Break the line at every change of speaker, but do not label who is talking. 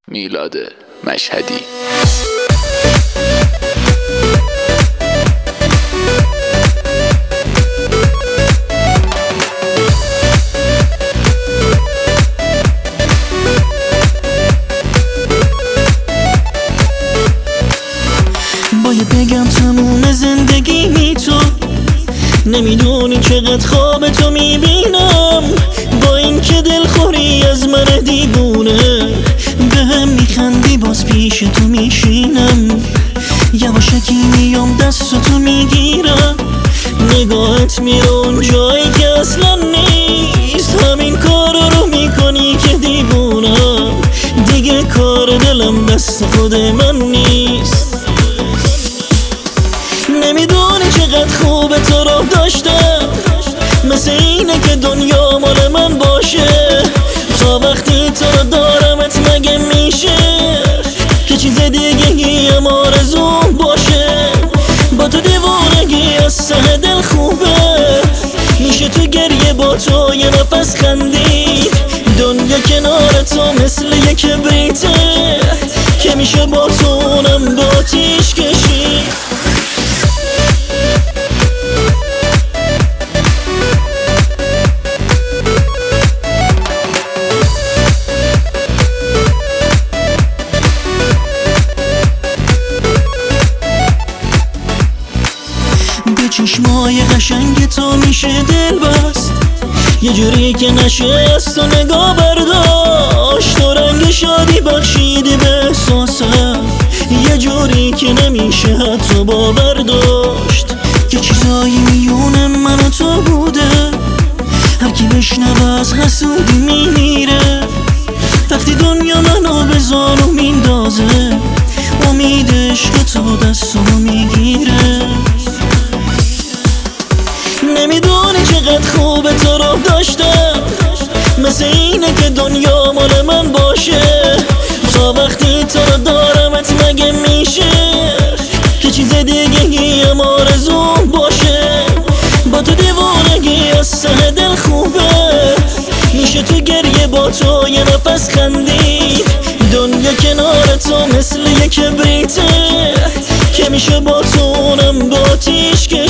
میلاد مشهدی.
باید بگم تموم زندگی تو نمیدونی چقدر خواب تو میبینم، با این که دلخوری از من دیوونه به هم میخندی باز پیش تو میشینم، یواشکی میام دست تو میگیرم، نگاهت میره اون جایی که اصلا نیست، همین کارو رو میکنی که دیوونم، دیگه کار دلم دست خود من نیست. نمیدونی چقدر خوبه تو رو داشتم، مثل اینه که دنیا مال من باشه، تا وقتی تو رو دارمت مگه میشه که چیز دیگه هم آرزوم باشه، با تو دیوونگی از سه دل خوبه، میشه تو گریه با تو یه نفس خندید، دنیا کنار تو مثل یه کبریته که میشه با تو اونم با آتیش کشید. چشمای قشنگ تو میشه دل بست، یه جوری که نشه از تو نگاه برداشت، تو رنگ شادی بخشیدی به احساسم، یه جوری که نمیشه حتی باور داشت که چیزایی میونه من و تو بوده، هر کی بشنوه از حسودی میمیره، وقتی دنیا منو به زانو میندازه، امید عشق تو دستمو میگیره. نمیدونی چقدر خوبه تو رو داشتم، مثل اینه که دنیا مال من باشه، تا وقتی تو رو دارمت مگه میشه که چیز دیگه هم آرزوم باشه، با تو دیوونگی از سه دل خوبه، میشه تو گریه با تو یه نفس خندید، دنیا کنار تو مثل یه کبریته که میشه با تو اونم با آتیش کشید.